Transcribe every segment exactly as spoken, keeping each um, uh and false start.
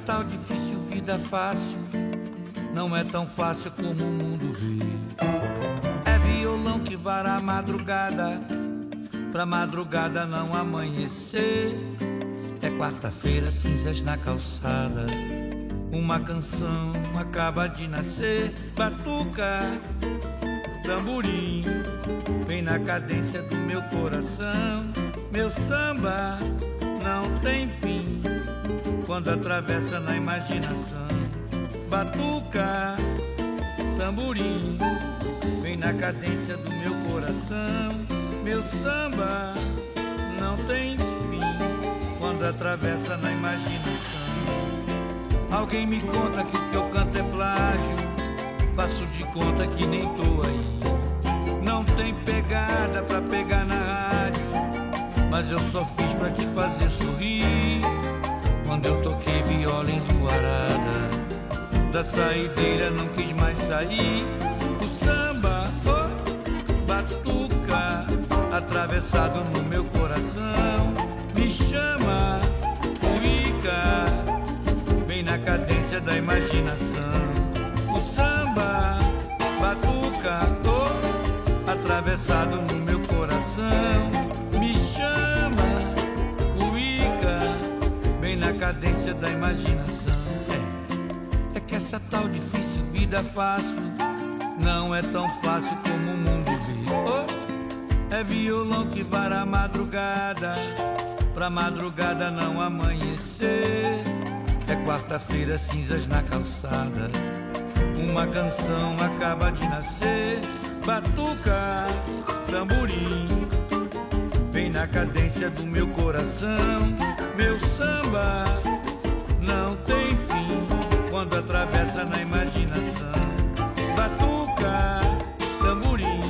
tal difícil vida fácil não é tão fácil como o mundo vê. É violão que vara a madrugada, pra madrugada não amanhecer. É quarta-feira, cinzas na calçada, uma canção acaba de nascer. Batuca, tamborim, vem na cadência do meu coração. Meu samba não tem fim quando atravessa na imaginação. Batuca, tamborim, vem na cadência do meu coração. Meu samba não tem fim quando atravessa na imaginação. Alguém me conta que o que eu canto é plágio, faço de conta que nem tô aí. Não tem pegada pra pegar na rádio, mas eu só fiz pra te fazer sorrir. Quando eu toquei viola entoarada, da saideira não quis mais sair. O samba, oh, batuca, atravessado no meu coração, me chama, cuíca, vem na cadência da imaginação. O samba, batuca, oh, atravessado no meu coração, me chama, cuíca, vem na cadência da imaginação. É, é que essa tal difícil vida fácil não é tão fácil como o mundo vê. Oh, é violão que vara a madrugada, pra madrugada não amanhecer. É quarta-feira, cinzas na calçada, uma canção acaba de nascer. Batuca, tamborim, vem na cadência do meu coração. Meu samba não tem fim quando atravessa na imaginação. Batuca, tamborim,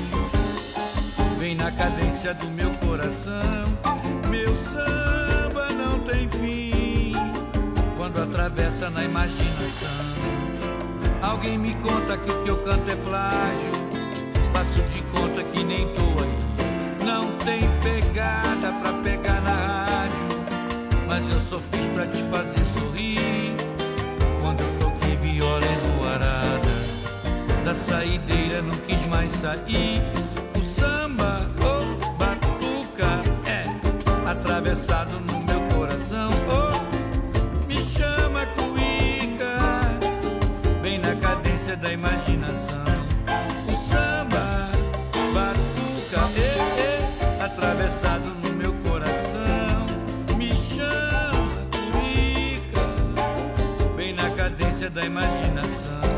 vem na cadência do meu coração. Meu samba não tem fim quando atravessa na imaginação. Alguém me conta que o que eu canto é plágio, faço de conta que nem tô aí. Não tem pegada pra pegar na rádio, mas eu só fiz pra te fazer sorrir. Quando eu toquei viola enluarada, da saideira não quis mais sair. O samba, oh, batuca, é atravessado no meu coração. Oh, me chama, cuíca, vem na cadência da imaginação. O samba, batuca, é, é atravessado no meu coração, me chama, cuíca, vem na cadência da imaginação.